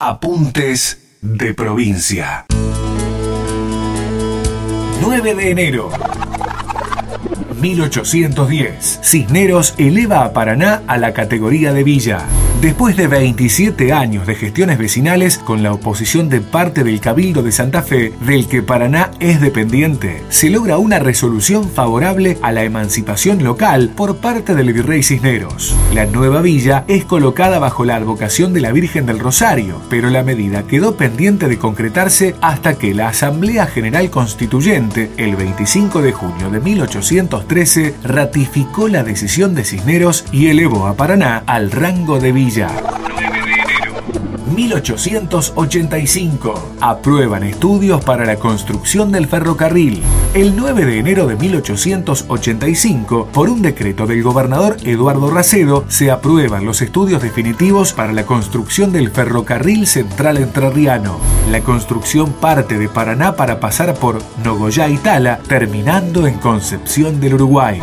Apuntes de provincia. 9 de enero. 1810. Cisneros eleva a Paraná a la categoría de villa. Después de 27 años de gestiones vecinales con la oposición de parte del Cabildo de Santa Fe, del que Paraná es dependiente, se logra una resolución favorable a la emancipación local por parte del virrey Cisneros. La nueva villa es colocada bajo la advocación de la Virgen del Rosario, pero la medida quedó pendiente de concretarse hasta que la Asamblea General Constituyente, el 25 de junio de 1813, ratificó la decisión de Cisneros y elevó a Paraná al rango de villa. 9 de enero. 1885. Aprueban estudios para la construcción del ferrocarril. El 9 de enero de 1885, por un decreto del gobernador Eduardo Racedo, se aprueban los estudios definitivos para la construcción del ferrocarril central entrerriano. La construcción parte de Paraná para pasar por Nogoyá y Tala, terminando en Concepción del Uruguay.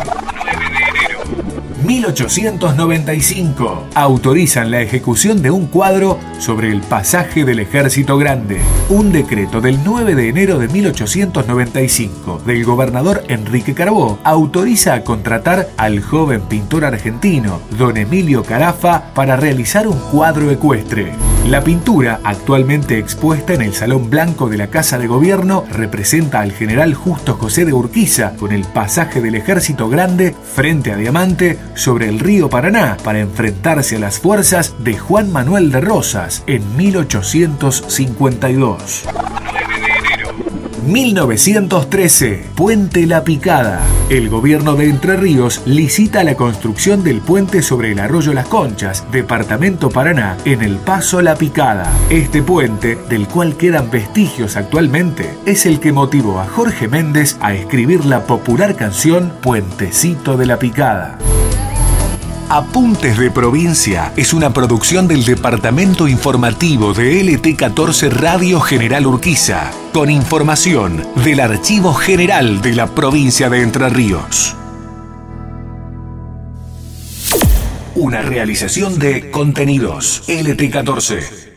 1895. Autorizan la ejecución de un cuadro sobre el pasaje del Ejército Grande. Un decreto del 9 de enero de 1895 del gobernador Enrique Carbó autoriza a contratar al joven pintor argentino don Emilio Carafa para realizar un cuadro ecuestre. La pintura, actualmente expuesta en el Salón Blanco de la Casa de Gobierno, representa al general Justo José de Urquiza con el pasaje del Ejército Grande frente a Diamante sobre el río Paraná para enfrentarse a las fuerzas de Juan Manuel de Rosas en 1852. 1913. Puente La Picada. El gobierno de Entre Ríos licita la construcción del puente sobre el arroyo Las Conchas, departamento Paraná, en el Paso La Picada. Este puente, del cual quedan vestigios actualmente, es el que motivó a Jorge Méndez a escribir la popular canción Puentecito de la Picada. Apuntes de Provincia es una producción del Departamento Informativo de LT14 Radio General Urquiza, con información del Archivo General de la Provincia de Entre Ríos. Una realización de Contenidos LT14.